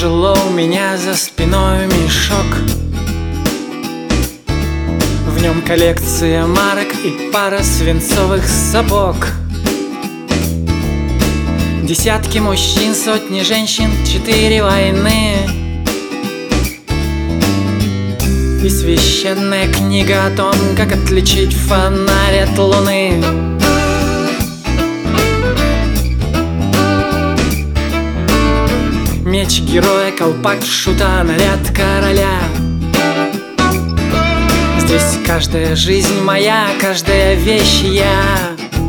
тяжело, у меня за спиной мешок. В нем коллекция марок и пара свинцовых сапог. Десятки мужчин, сотни женщин, 4 войны и священная книга о том, как отличить фонарь от луны. Меч героя, колпак шута, наряд короля. Здесь каждая жизнь моя, каждая вещь я.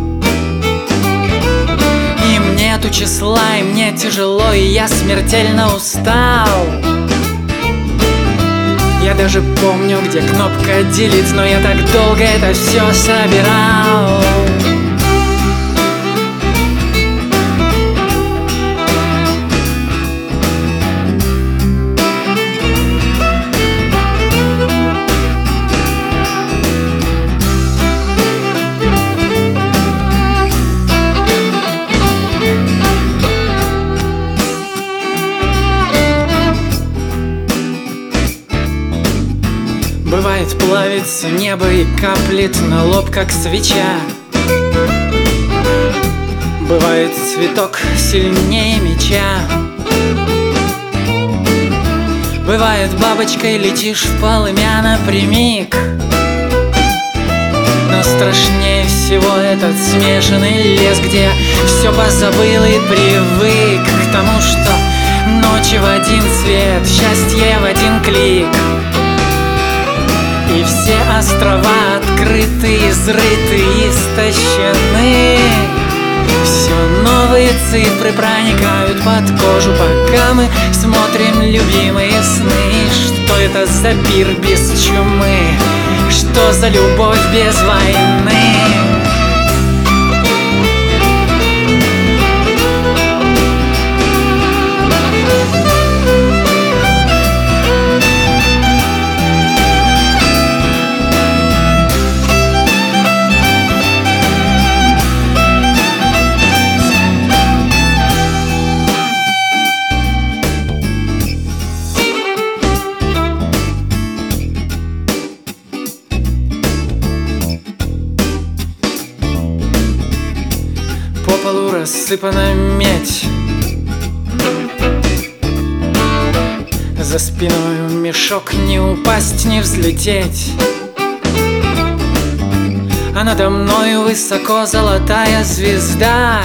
Им нету числа, и мне тяжело, и я смертельно устал. Я даже помню, где кнопка делить, но я так долго это все собирал. Бывает, плавится небо и каплет на лоб, как свеча. Бывает, цветок сильнее меча. Бывает, бабочкой летишь в полымя напрямик. Но страшнее всего этот смешанный лес, где все позабыл и привык к тому, что ночи в один цвет, счастье в один клик. И все острова открыты, изрыты, истощены. Все новые цифры проникают под кожу, пока мы смотрим любимые сны. Что это за пир без чумы? Что за любовь без войны? По полу рассыпана медь, за спиной мешок, не упасть, не взлететь. А надо мною высоко золотая звезда.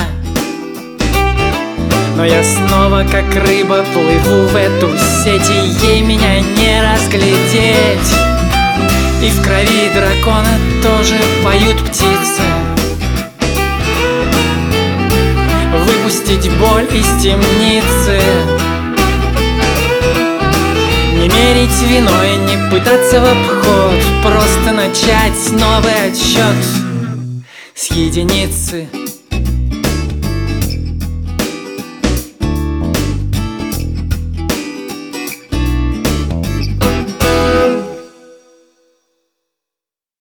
Но я снова, как рыба, плыву в эту сеть, и ей меня не разглядеть. И в крови дракона тоже поют птицы. Выпустить боль из темницы, не мерить виной, не пытаться в обход, просто начать новый отсчет с единицы.